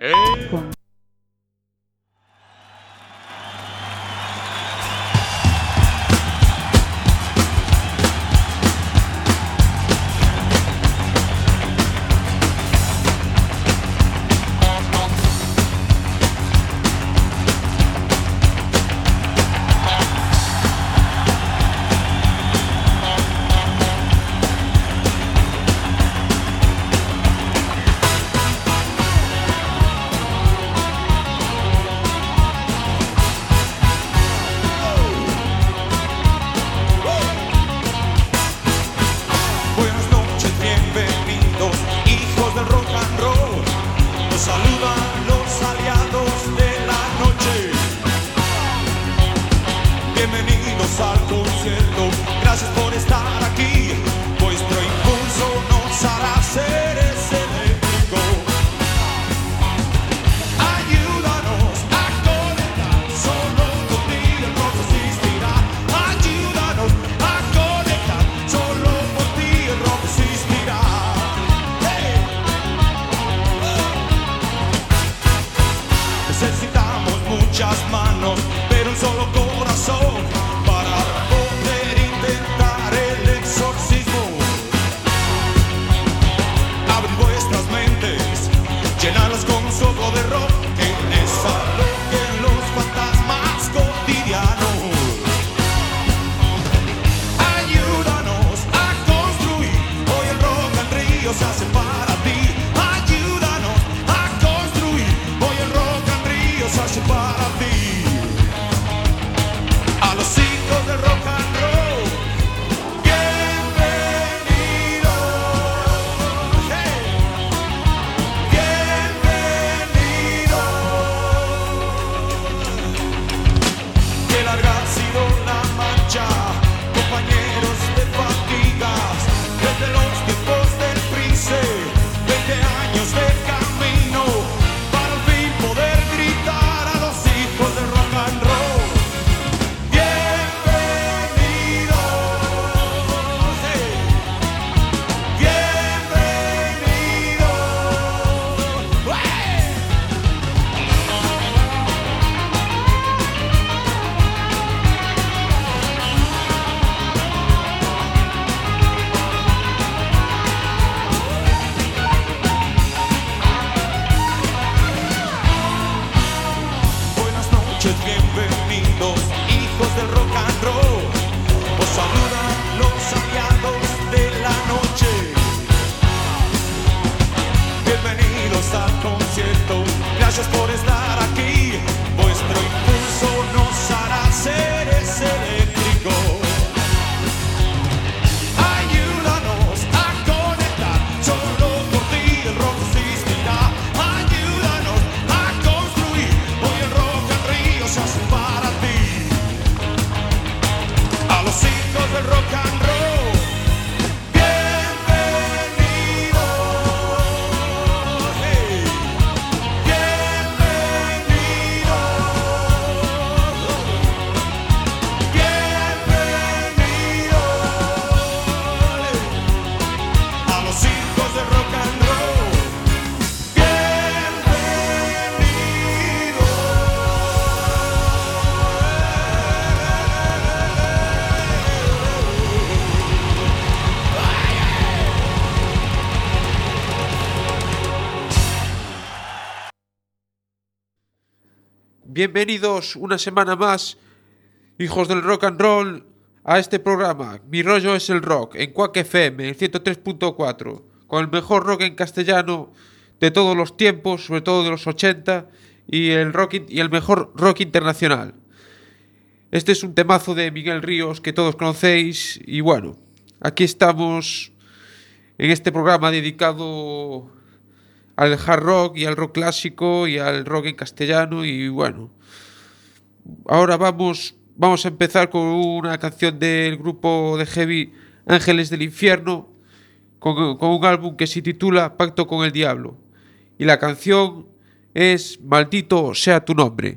Bienvenidos una semana más, hijos del rock and roll, a este programa. Mi rollo es el rock, en Quack FM, el 103.4, con el mejor rock en castellano de todos los tiempos, sobre todo de los 80, y el mejor rock internacional. Este es un temazo de Miguel Ríos que todos conocéis, y bueno, aquí estamos en este programa dedicado al hard rock y al rock clásico y al rock en castellano. Y bueno, ahora vamos a empezar con una canción del grupo de heavy Ángeles del Infierno, con un álbum que se titula Pacto con el Diablo, y la canción es Maldito sea tu nombre.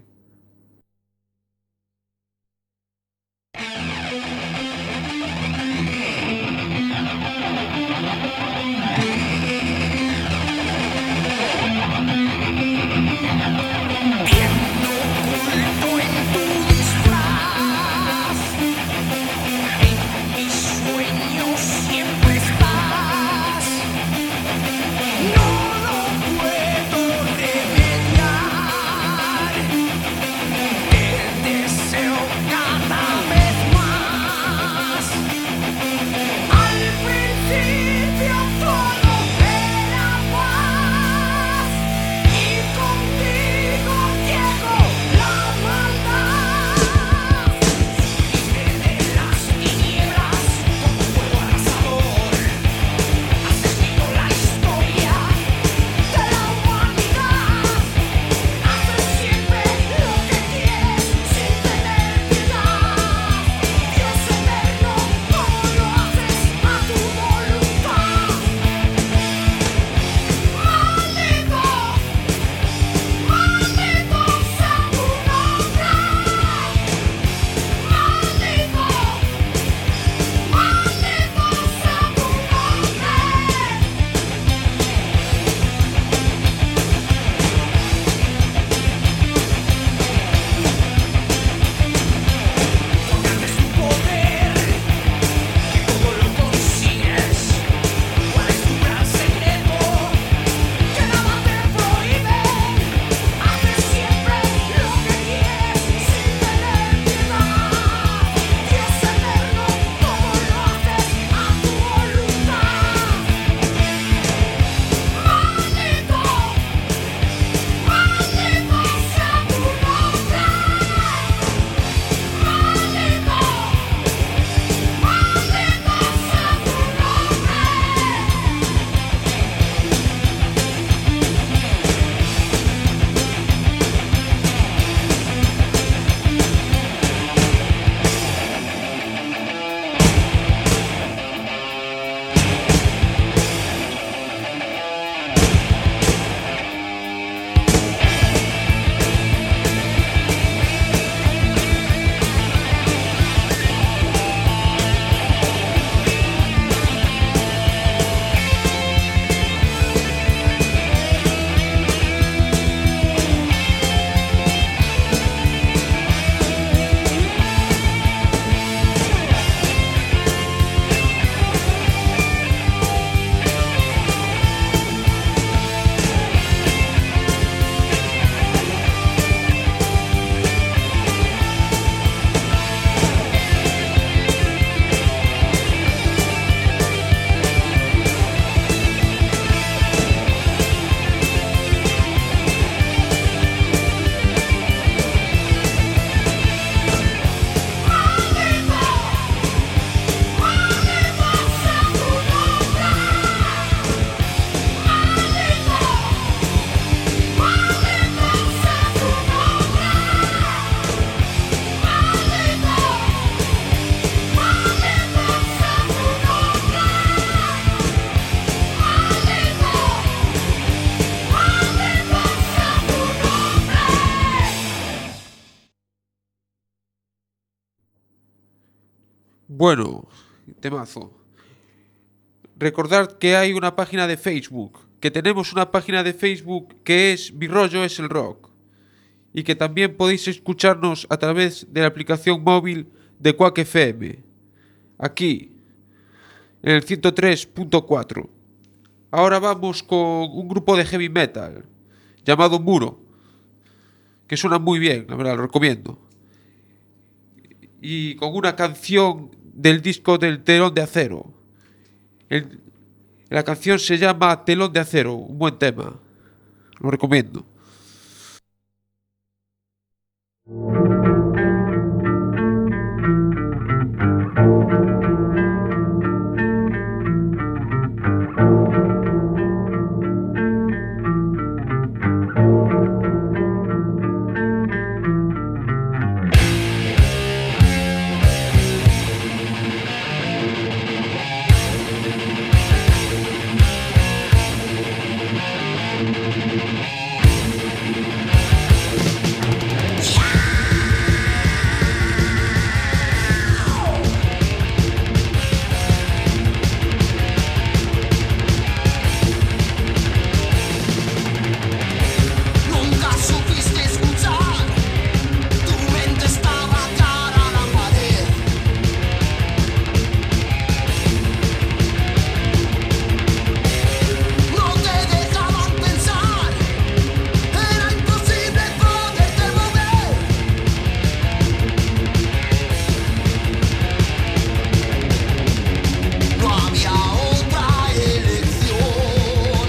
Bueno, temazo. Recordad que hay una página de Facebook, que tenemos una página de Facebook que es Mi Rollo es el Rock, y que también podéis escucharnos a través de la aplicación móvil de Quack FM, aquí, en el 103.4. Ahora vamos con un grupo de heavy metal llamado Muro, que suena muy bien, la verdad, lo recomiendo. Y con una canción del disco del Telón de Acero. El- la canción se llama Telón de Acero, un buen tema, lo recomiendo. Nunca supiste escuchar, tu mente estaba cara a la pared. No te dejaban pensar, era imposible poderte mover. No había otra elección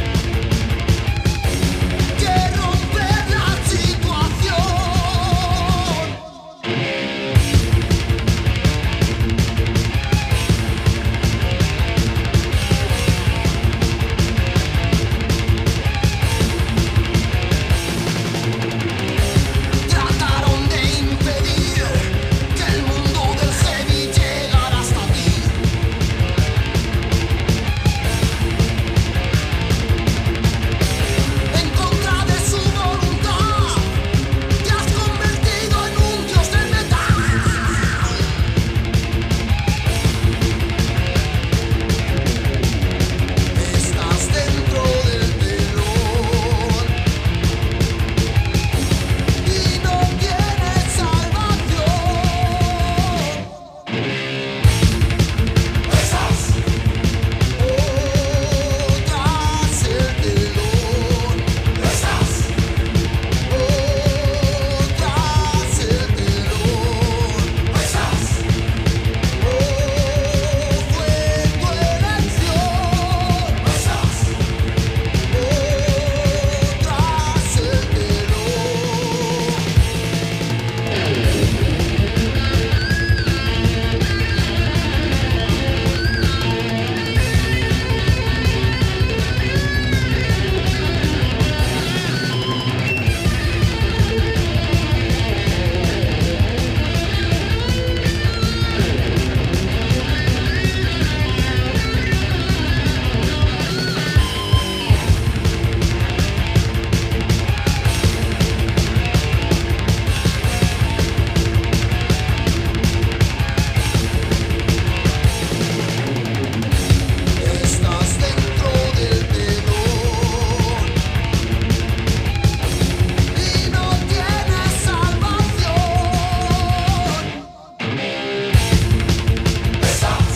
que romper la situación. Trataron de impedir que el mundo del heavy llegara hasta ti. En contra de su voluntad, te has convertido en un dios del metal. Estás dentro del telón y no tienes salvación. Estás tras el telón. Estás tras el telón. Estás fue tu elección. Estás tras el telón. Estás dentro del telón y no tienes salvación. Estás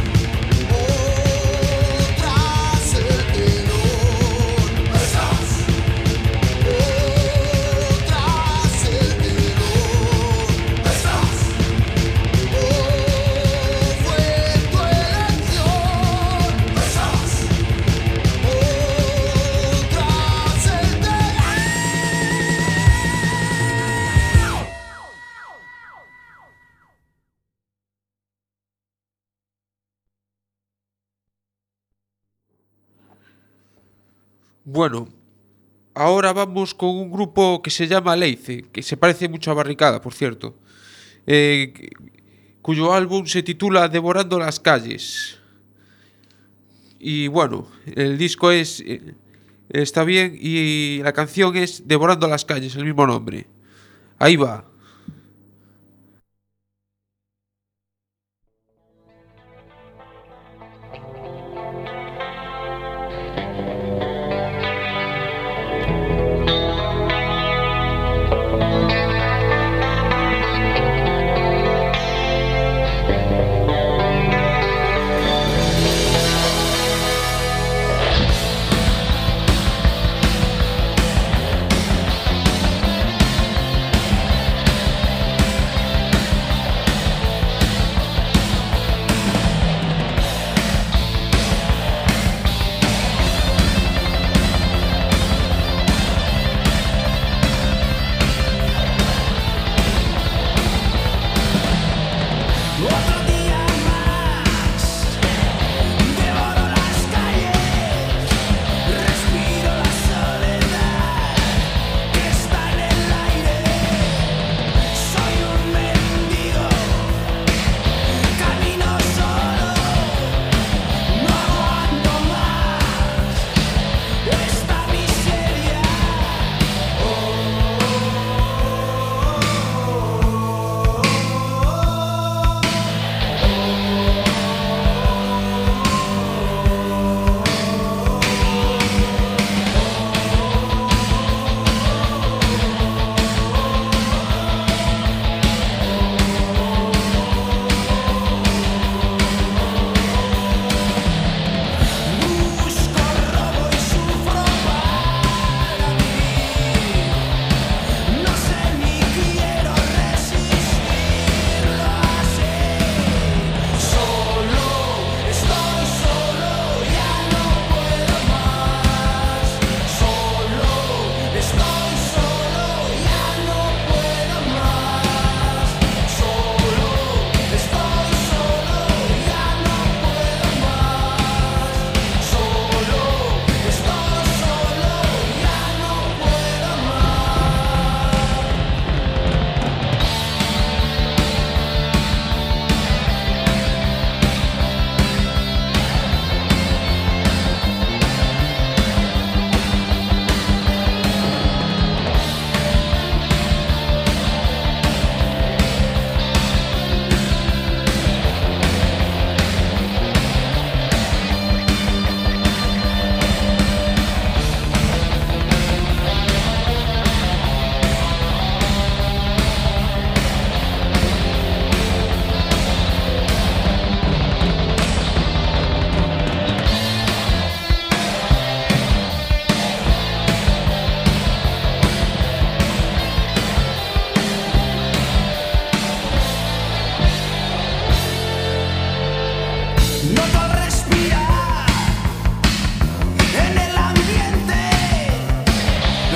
tras el telón. Estás tras el telón. Estás fue tu elección. Estás tras el telón. Bueno, ahora vamos con un grupo que se llama Leice, que se parece mucho a Barricada, por cierto, eh, cuyo álbum se titula Devorando las calles. Y bueno, el disco está bien y la canción es Devorando las calles, el mismo nombre. Ahí va.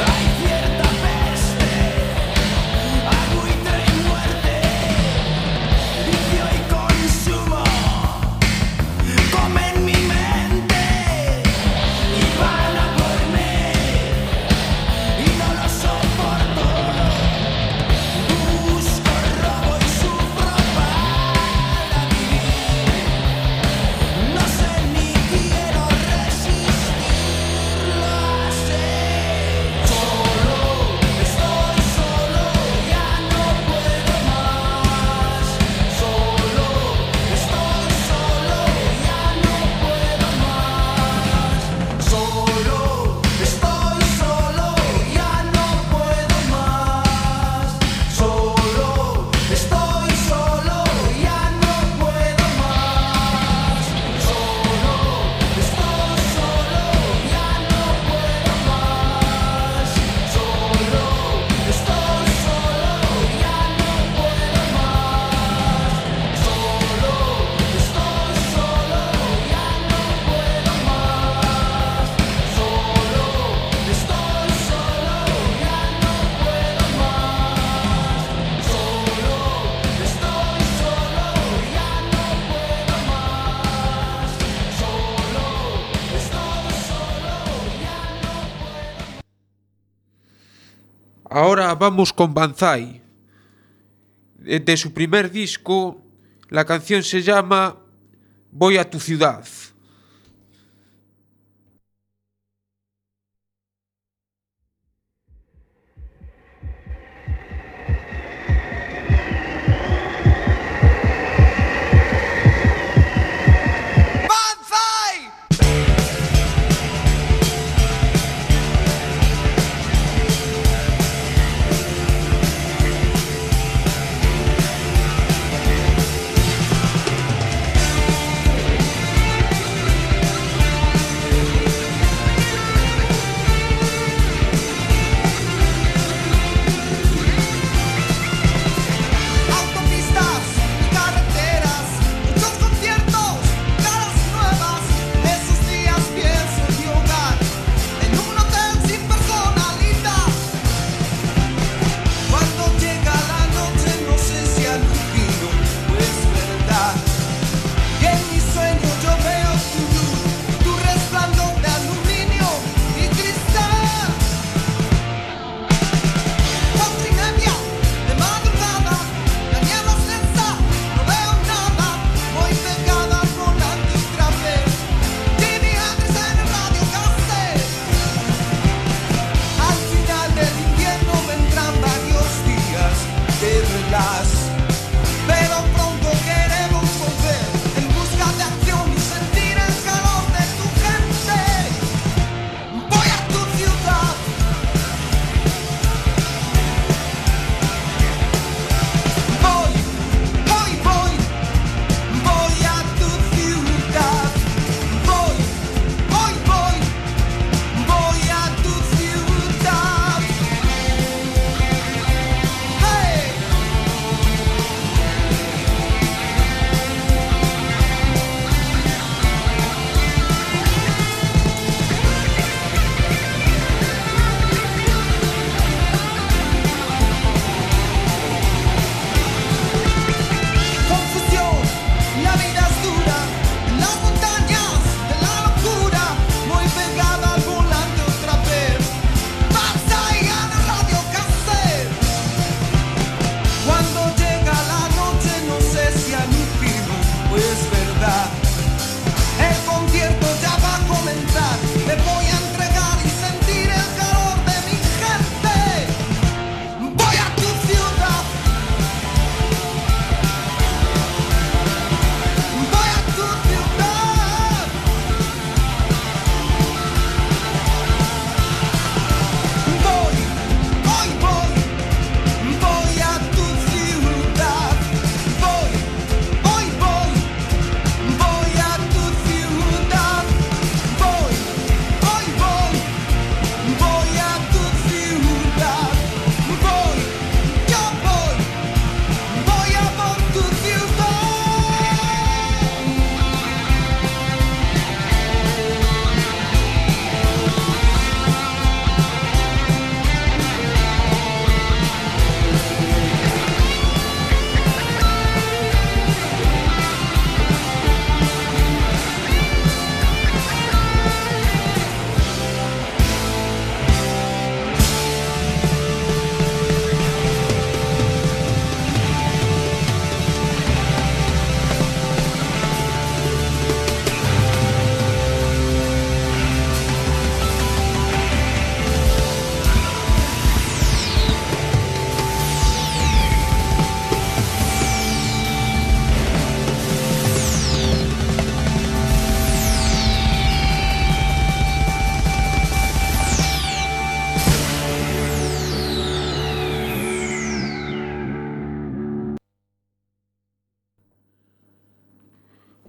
Ahora vamos con Banzai. De su primer disco, la canción se llama Voy a tu ciudad.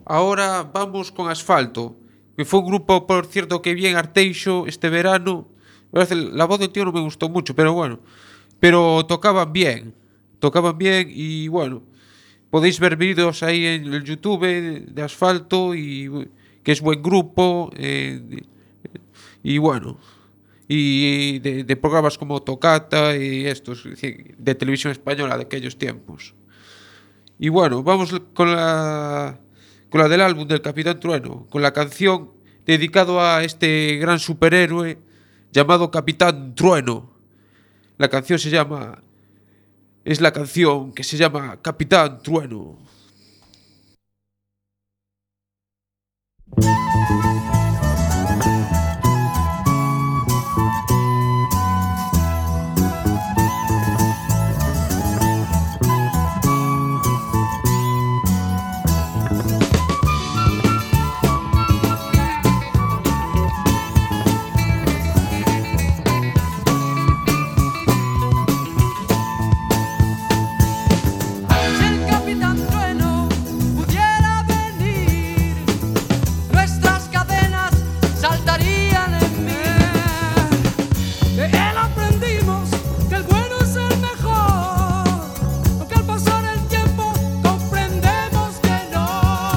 ahora vamos con Asfalto, que fue un grupo, por cierto, que vi en Arteixo este verano. La voz del tío no me gustó mucho, pero bueno. Pero tocaban bien y bueno, podéis ver vídeos ahí en el YouTube de Asfalto y que es buen grupo y bueno, y de programas como Tocata y estos es decir, de televisión española de aquellos tiempos. Y bueno, vamos con la del álbum del Capitán Trueno, con la canción dedicado a este gran superhéroe llamado Capitán Trueno. La canción se llama Es la canción que se llama Capitán Trueno. Si el Capitán Trueno pudiera venir, nuestras cadenas saltarían en mí. De él aprendimos que el bueno es el mejor, aunque al pasar el tiempo comprendemos que no.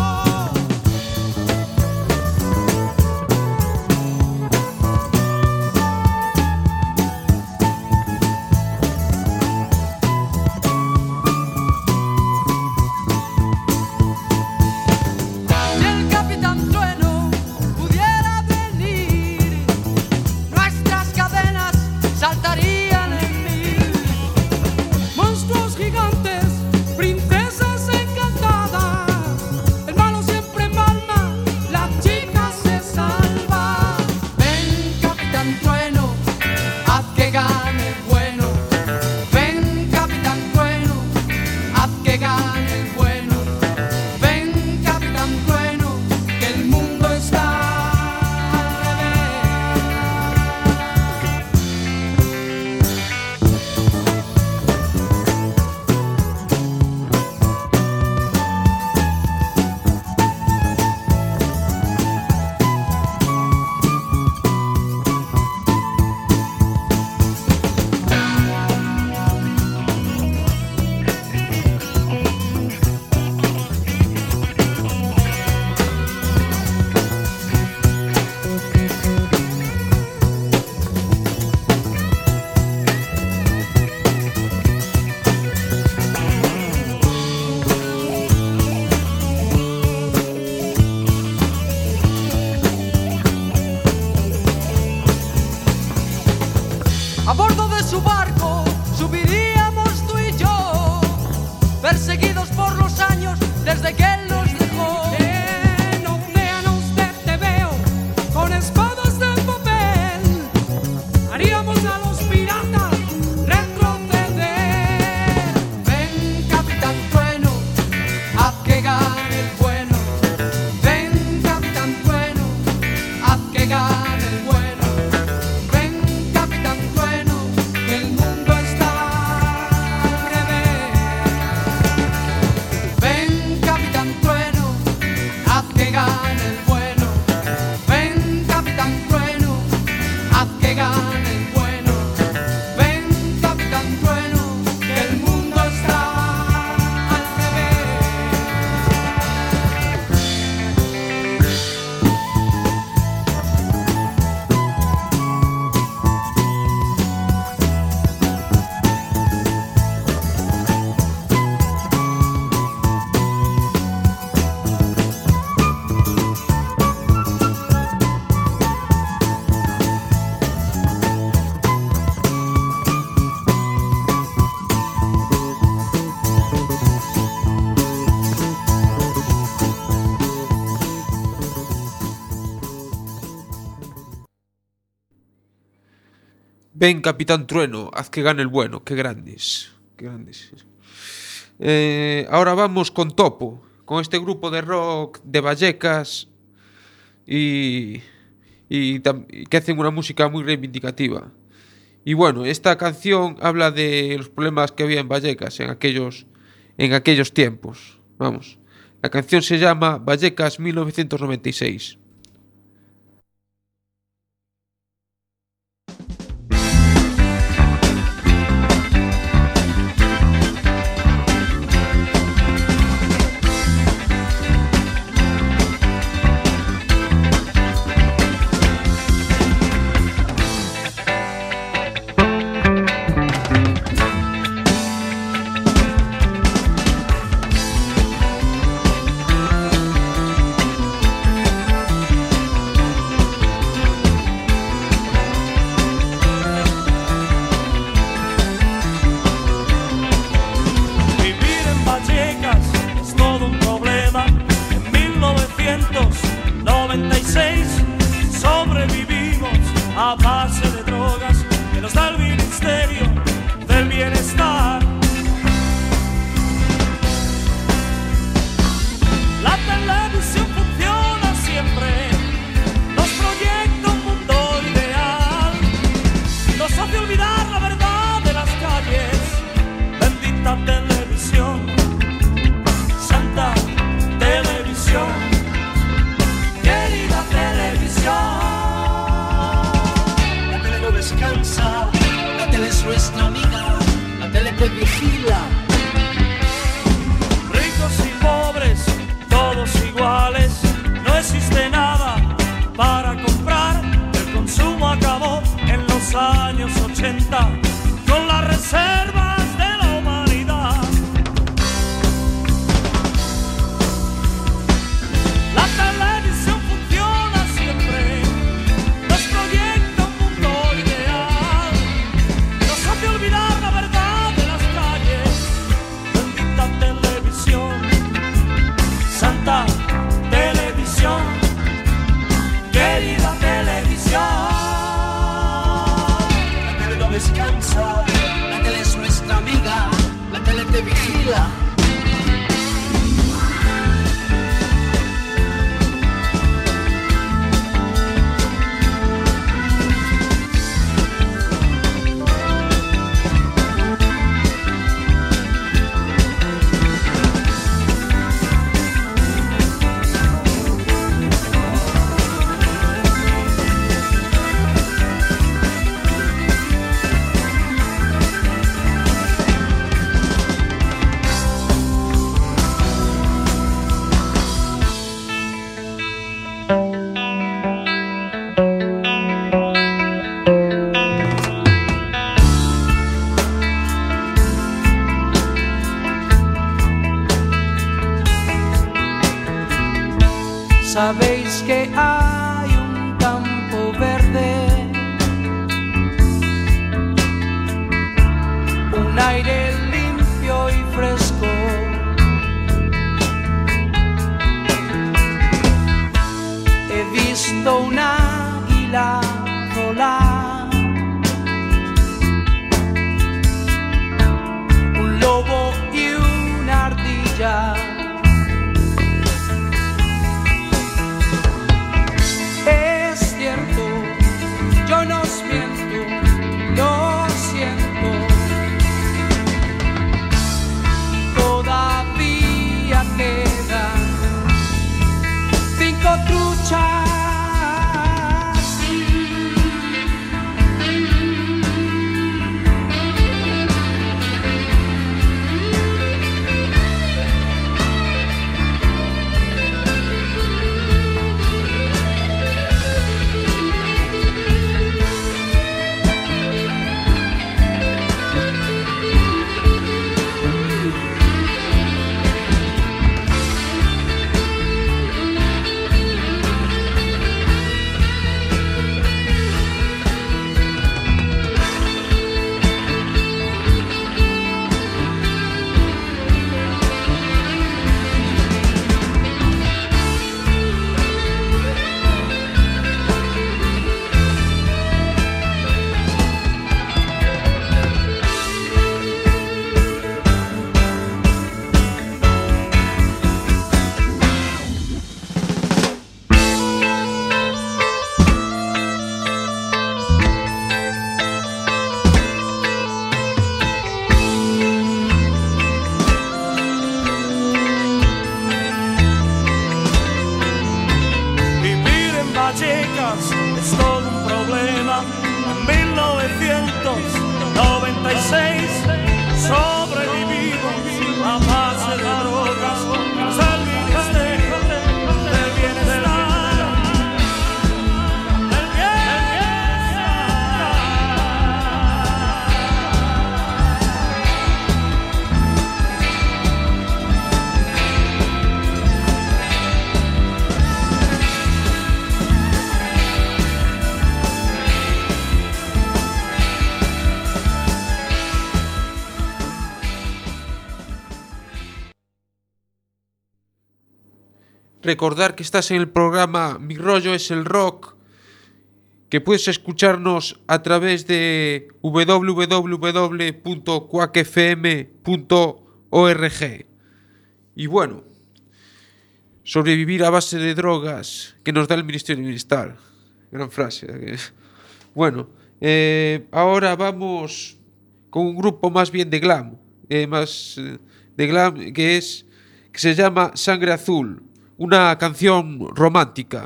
Si el Capitán Trueno pudiera venir, nuestras cadenas saltarían en mil. Monstruos gigantes, princesas encantadas, el malo siempre palma, la chica se salva. Ven, Capitán Trueno, haz que gane el bueno. Ven, Capitán Trueno, haz que gane el bueno. Ven, Capitán Trueno, que el mundo está al A bordo de su barco subiríamos tú y yo, perseguidos por los años desde que él nos dejó. En océanos de tebeo, con espadas de papel, haríamos a los piratas retroceder. Ven, Capitán Trueno, haz que gane el bueno. Ven, Capitán Trueno, haz que gane el bueno. Ven, Capitán Trueno, que el mundo está al revés. Ven, Capitán Trueno, haz que gane el bueno. Ven, Capitán Trueno, haz que gane el bueno. Ven, Capitán Trueno, que el mundo está al revés. Ven, Capitán Trueno, haz que gane el bueno. Qué grandes, qué grandes. Ahora vamos con Topo, con este grupo de rock de Vallecas y que hacen una música muy reivindicativa. Y bueno, esta canción habla de los problemas que había en Vallecas en aquellos tiempos. Vamos, La canción se llama Vallecas 1996. Sobrevivimos a base de drogas que nos da el Ministerio del Bienestar. La televisión funciona siempre, nos proyecta un mundo ideal, nos hace olvidar la verdad de las calles. Bendita televisión, santa televisión, querida televisión. La tele no descansa, la tele es nuestra amiga, la tele te vigila. Ricos y pobres, todos iguales, no existe nada para comprar. El consumo acabó en los años 80 con las reservas de la humanidad. La televisión funciona siempre, nos proyecta un mundo ideal, nos hace olvidar la verdad de las calles. Bendita televisión, santa televisión, querida televisión. La tele no descansa, la tele es nuestra amiga, la tele te vigila. Sabéis que hay un campo verde, un aire limpio y fresco, he visto un águila volar, un lobo y una ardilla. recordar que estás en el programa Mi rollo es el rock, que puedes escucharnos a través de www.quackfm.org. Y bueno, sobrevivir a base de drogas que nos da el Ministerio de Bienestar. Gran frase. Bueno, ahora vamos con un grupo más bien de glam, que se llama Sangre Azul, una canción romántica.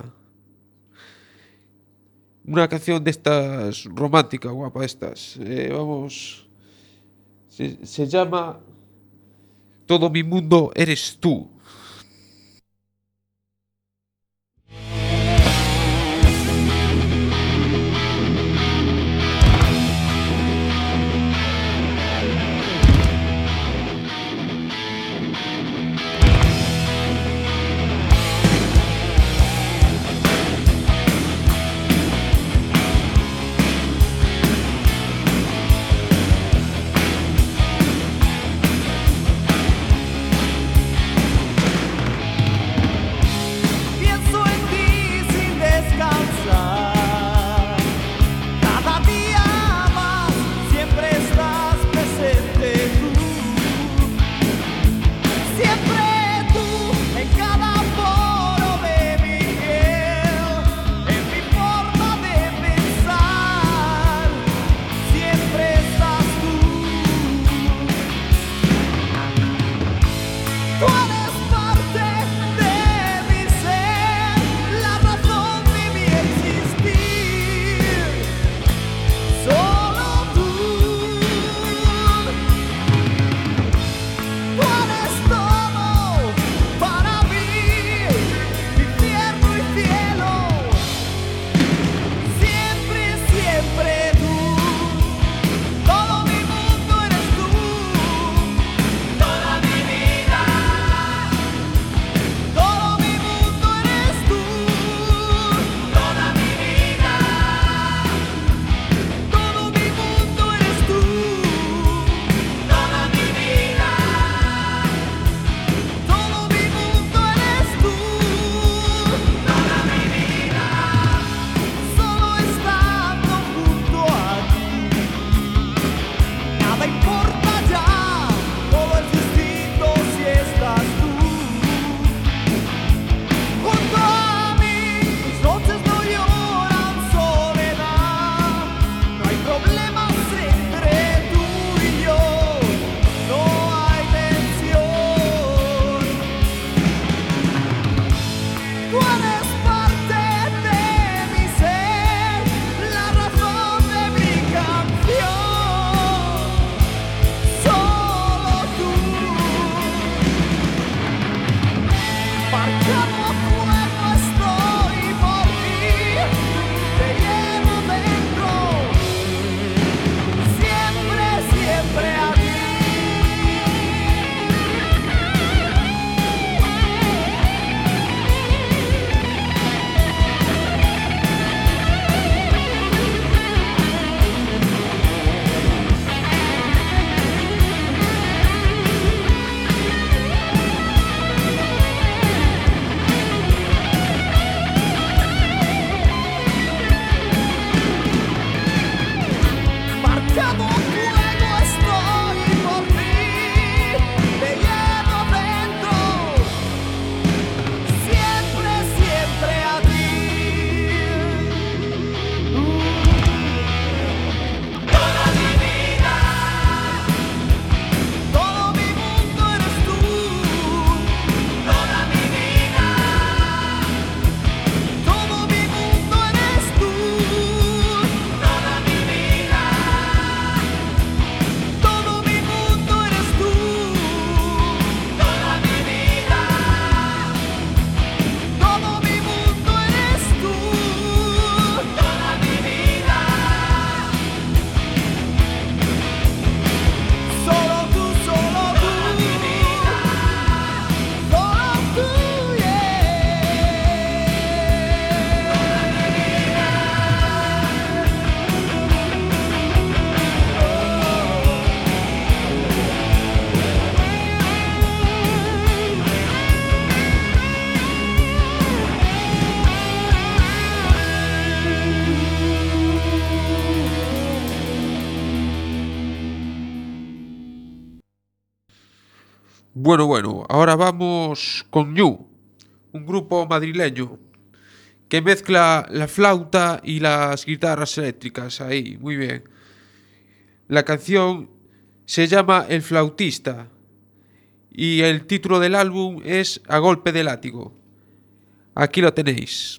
Una canción de estas romántica, guapa estas. Vamos. Se llama Todo mi mundo eres tú. Bueno, ahora vamos con Ñu, un grupo madrileño que mezcla la flauta y las guitarras eléctricas ahí, muy bien. La canción se llama El Flautista y el título del álbum es A Golpe de Látigo. Aquí lo tenéis.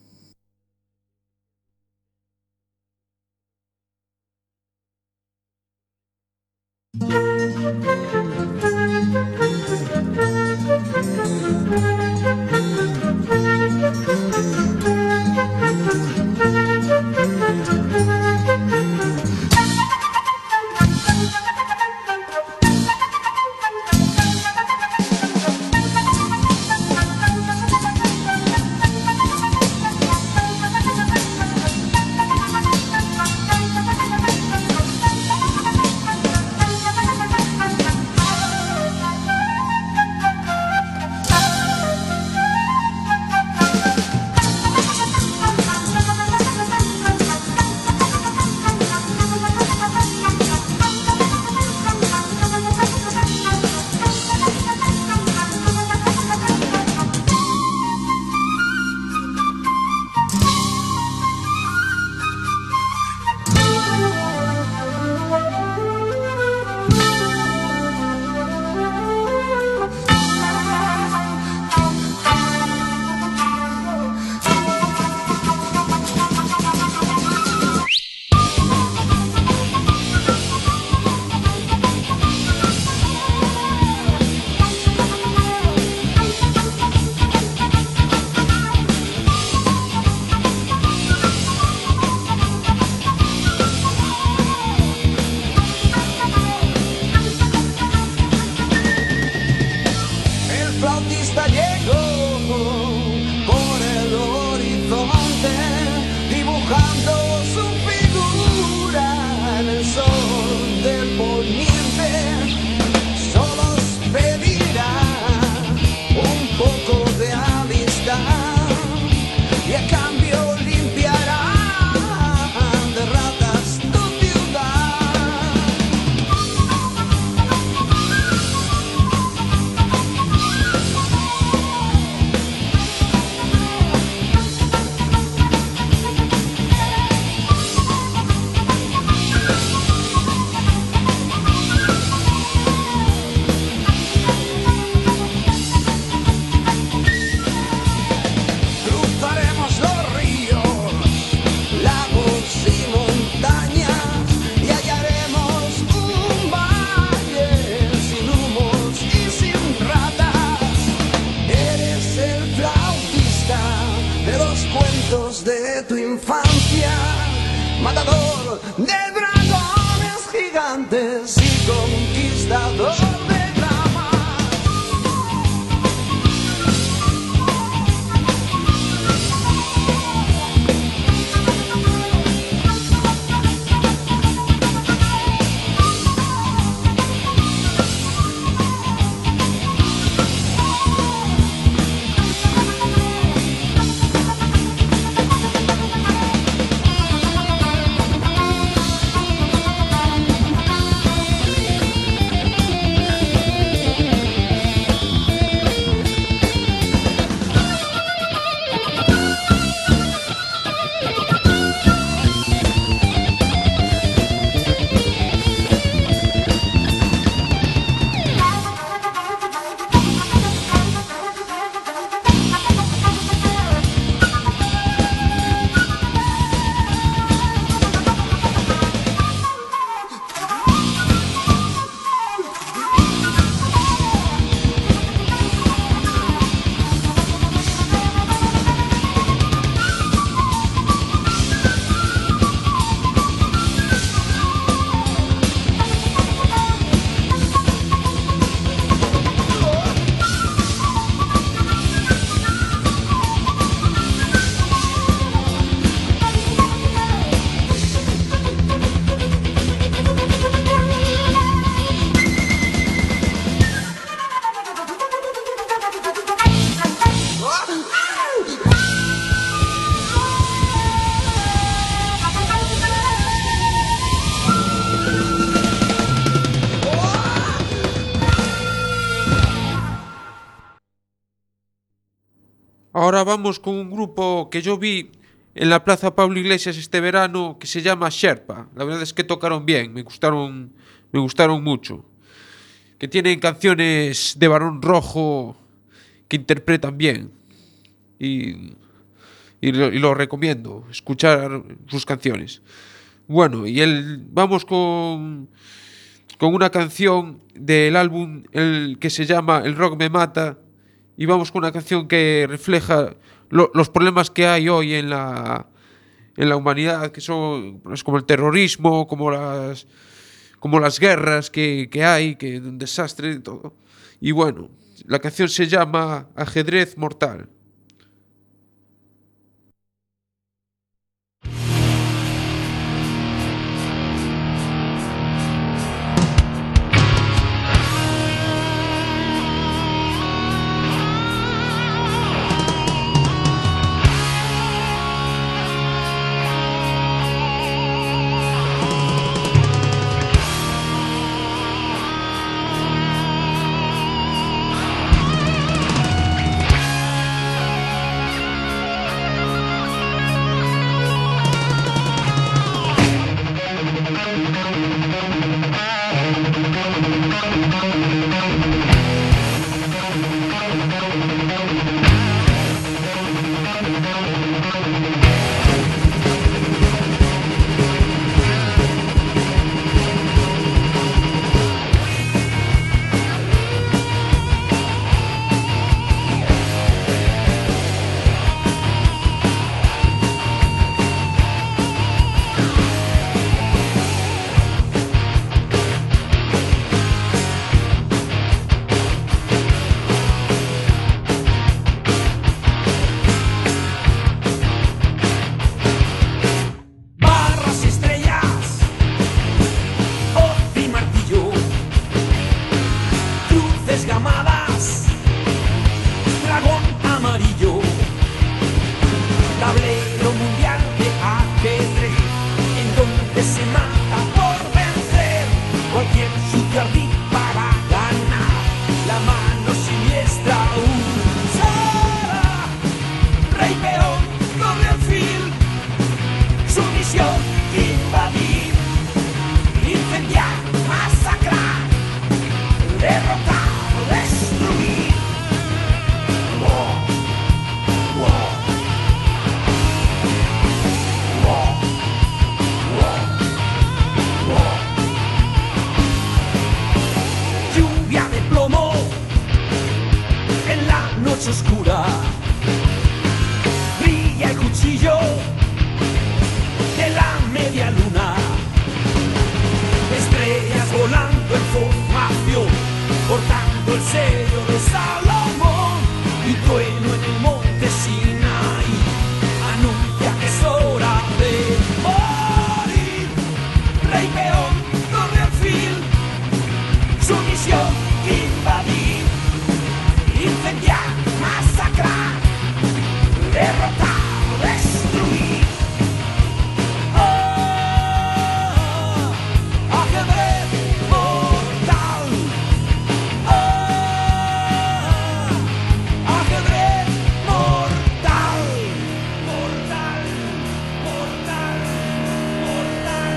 matador de dragones gigantes y conquistador de dramas. Ahora vamos con un grupo que yo vi en la Plaza Pablo Iglesias este verano que se llama Sherpa. La verdad es que tocaron bien, me gustaron mucho. Que tienen canciones de Barón Rojo que interpretan bien. Y lo recomiendo, escuchar sus canciones. Bueno, vamos con una canción del álbum que se llama El Rock Me Mata. Y vamos con una canción que refleja los problemas que hay hoy en la humanidad, que son pues, como el terrorismo, como las guerras que hay, que es un desastre y todo. Y bueno, la canción se llama Ajedrez Mortal. Oscura, brilla el cuchillo de la media luna, estrellas volando en formación, portando el sello de Salomón, y trueno en el monte Sinaí anuncia que es hora de morir. Rey peón, torre alfil, su misión invadir, incendiar, masacrar, derrotar, destruir. Ajedrez mortal. Ajedrez mortal. Mortal, mortal, mortal.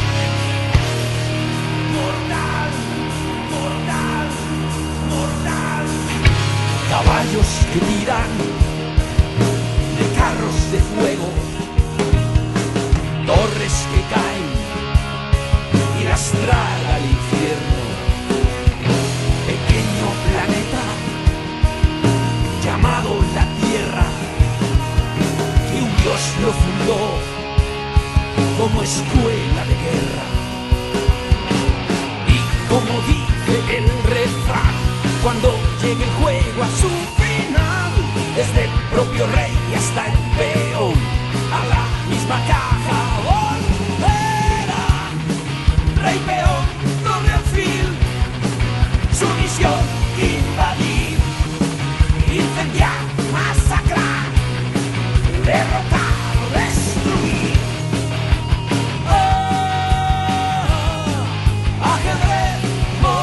Mortal, mortal, mortal. Caballos que tiran de carros de fuego, torres que caen y las traga al infierno. Pequeño planeta llamado la Tierra, que un dios lo fundó como escuela de guerra. Y como dice el refrán, cuando llegue el juego a su final, desde el propio rey hasta el peón, a la misma caja volverá. Rey, peón, torre, alfil, su misión invadir, incendiar, masacrar, derrotar, destruir. Ajedrez mortal.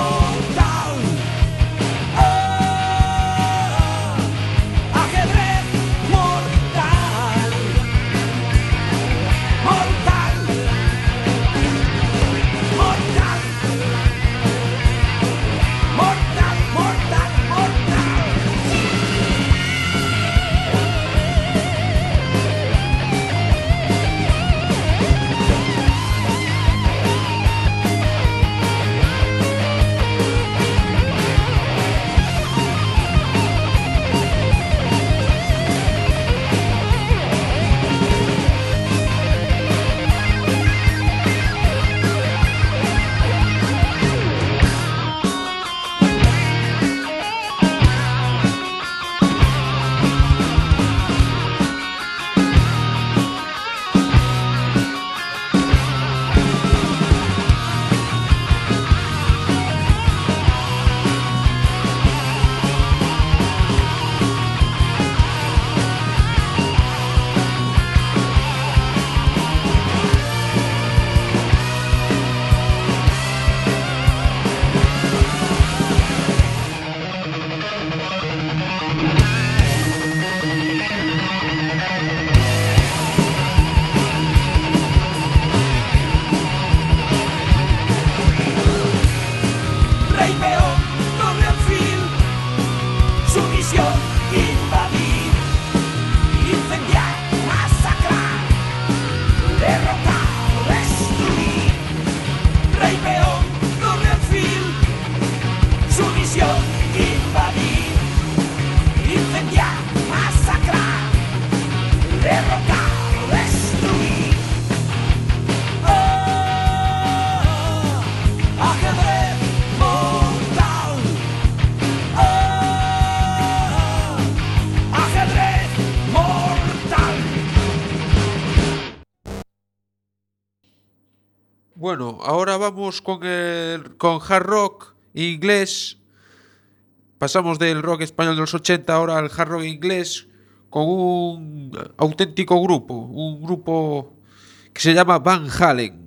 bueno, ahora vamos con hard rock inglés. Pasamos del rock español de los 80 ahora al hard rock inglés con un auténtico grupo, un grupo que se llama Van Halen.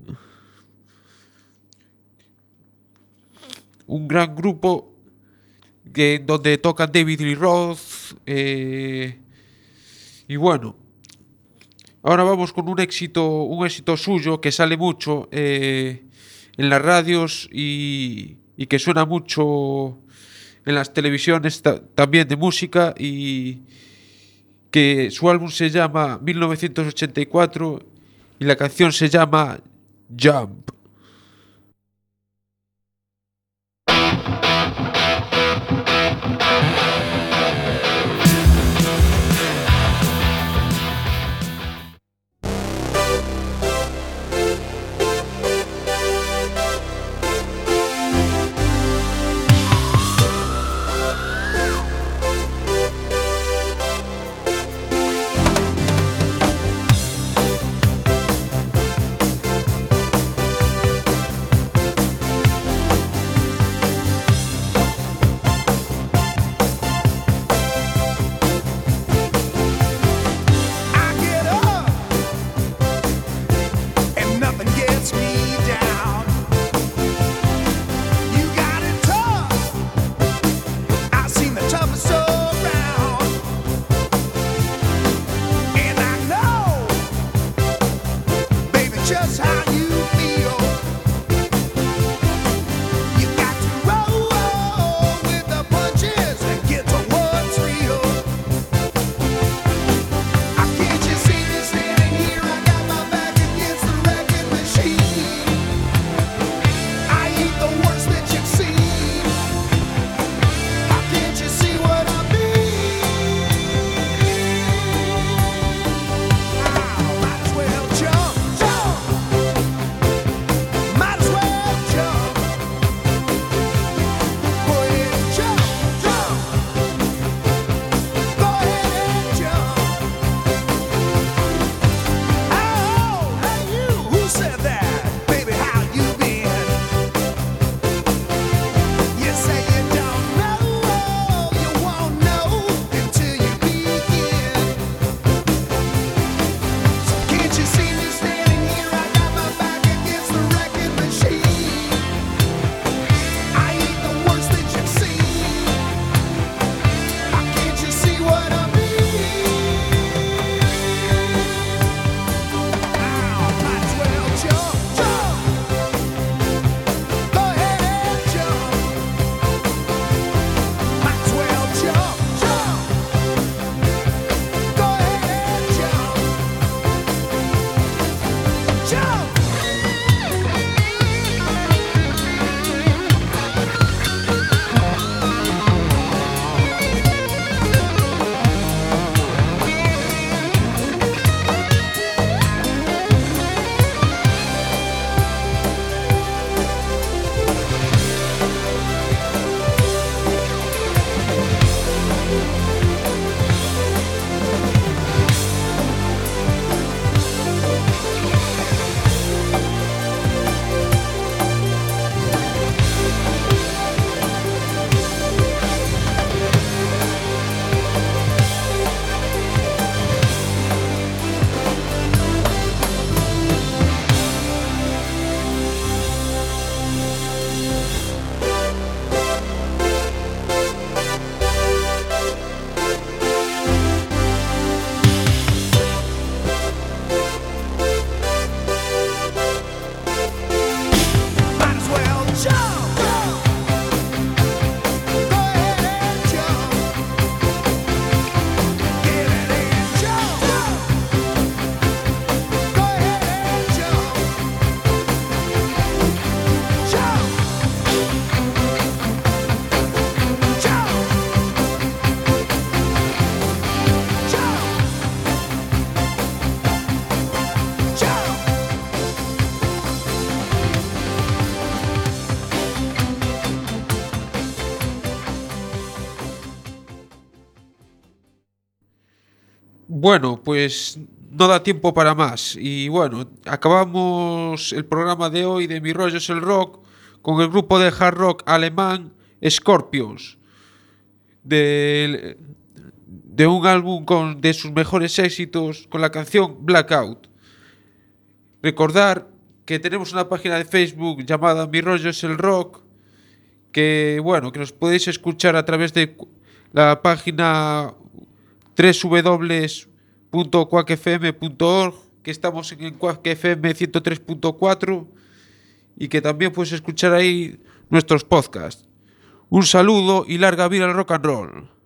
Un gran grupo donde tocan David Lee Roth. Y bueno, ahora vamos con un éxito suyo que sale mucho en las radios y que suena mucho en las televisiones también de música, y que su álbum se llama 1984 y la canción se llama Jump. Bueno, pues no da tiempo para más. Y bueno, acabamos el programa de hoy de Mi Rollo es el Rock con el grupo de hard rock alemán Scorpions, de un álbum de sus mejores éxitos, con la canción Blackout. Recordar que tenemos una página de Facebook llamada Mi Rollo es el Rock, que bueno, que nos podéis escuchar a través de la página www.quackfm.org, que estamos en Quack FM 103.4, y que también puedes escuchar ahí nuestros podcasts. Un saludo y larga vida al rock and roll.